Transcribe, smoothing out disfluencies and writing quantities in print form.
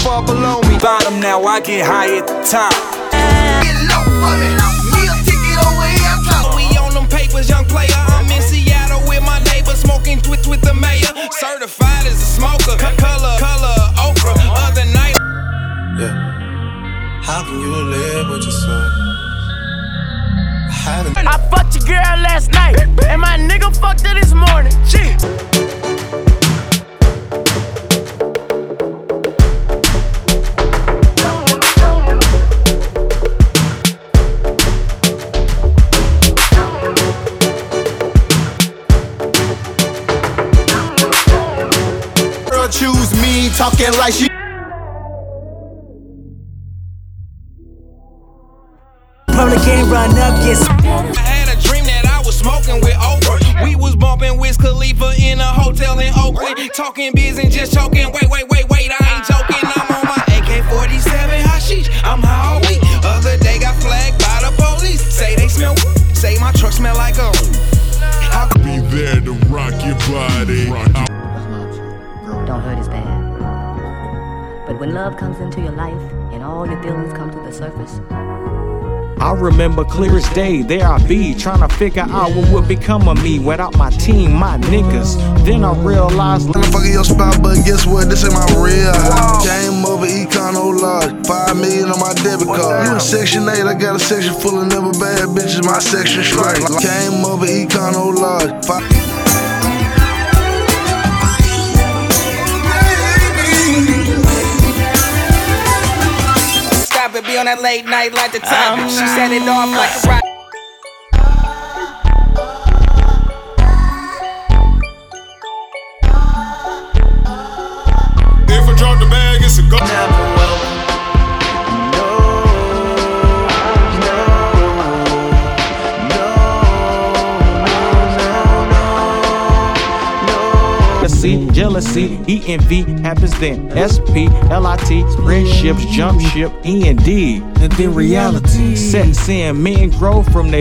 far below me. Bottom now, I get high at the top. Get low for me. Meal ticket over here, I'm trying. We on them papers, young player. I'm in Seattle with my neighbor, smoking twit with the mayor. Certified as a smoker. Color, okra. Other night. Yeah. How can you live with your son? I fucked your girl last night, and my nigga fucked her this morning. Shit. Girl choose me, talking like she. Public can't run up, yes. I had a dream that I was smoking with Oprah. We was bumping Wiz Khalifa in a hotel in Oakland. Talking biz and just choking. Wait, I ain't joking. I'm on my AK-47 hashish. I'm high all week. Other day got flagged by the police. Say they smell, say my truck smell like a. I'll be there to rock your body. Don't hurt is bad. But when love comes into your life and all your feelings come to the surface, I remember clear as day, there I be, trying to figure out what would become of me without my team, my niggas. Then I realized, I'm fucking your spot, but guess what? This ain't my real. Came over Econo Lodge, 5 million on my debit card. You in Section 8, I got a section full of never bad bitches, my section straight. Came over Econo Lodge, 5. Be on that late night like the topic. She set it off like a rock. If I drop the bag, it's a go. Jealousy, ENV happens then. SP, LIT, friendships, jump ship, END. And then reality sets in. Men grow from their